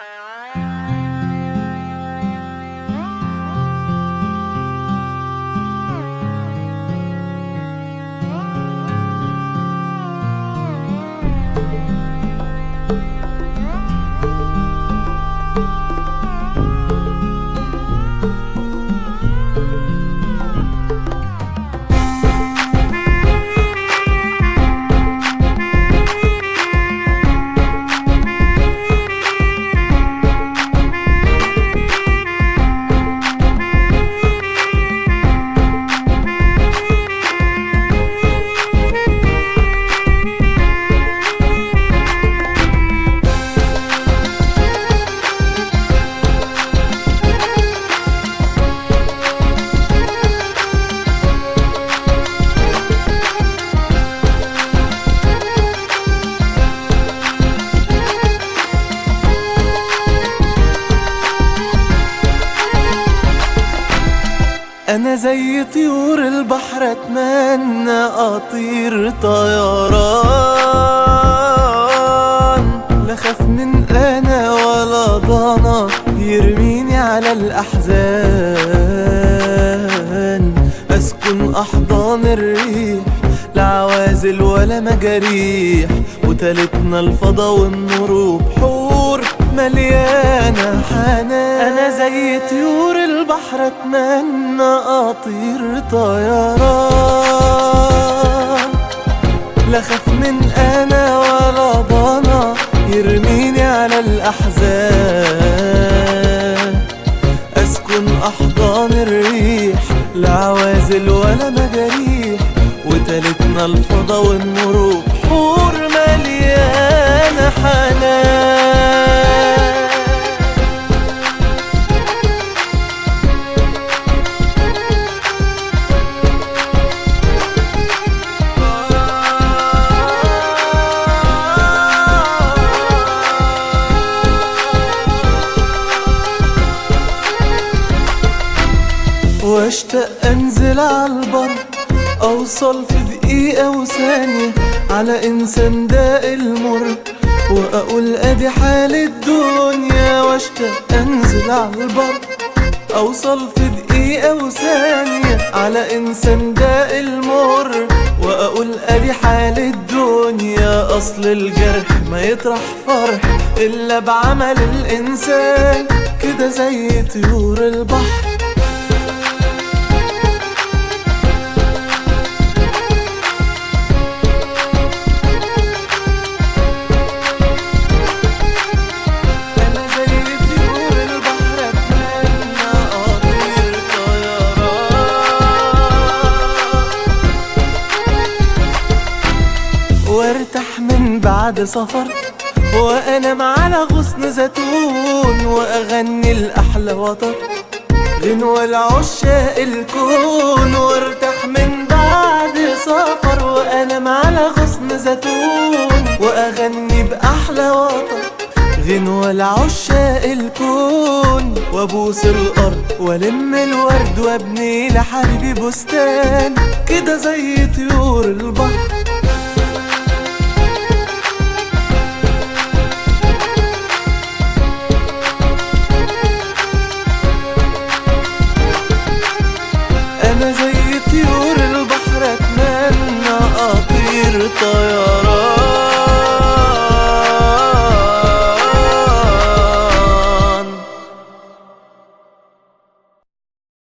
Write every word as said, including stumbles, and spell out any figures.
أنا زي طيور البحر أتمنى أطير طيران، لا خاف من أنا ولا ضنا يرميني على الأحزان. أسكن أحضان الريح لا عوازل ولا مجاريح، وتالتنا الفضا والنور وبحور مليانة حنان. أنا زي طيور البحر أتمنى أطير طيران، لا خاف من أنا ولا ضنا يرميني على الأحزان. أسكن أحضان الريح لا عوازل ولا مجاريح، وتالتنا الفضا والنور وبحور مليانة حنان. واشتاق انزل عالبر، اوصل في دقيقة وثانية على انسان داق المر، واقول ادي حال الدنيا. واشتاق انزل عالبر، اوصل في دقيقة وثانية على انسان داق المر، واقول ادي حال الدنيا. اصل الجرح ما يطرح فرح الا بعمل الانسان، كده زي طيور البحر. وارتاح من بعد سفر وانام على غصن زيتون، واغني الاحلى وطر غنوة لعشاق الكون. وارتاح من بعد سفر وانام على غصن زيتون، واغني باحلى وطر غنوة لعشاق الكون. وابوس الارض والم الورد وابني لحبيبي بستان، كده زي طيور البحر.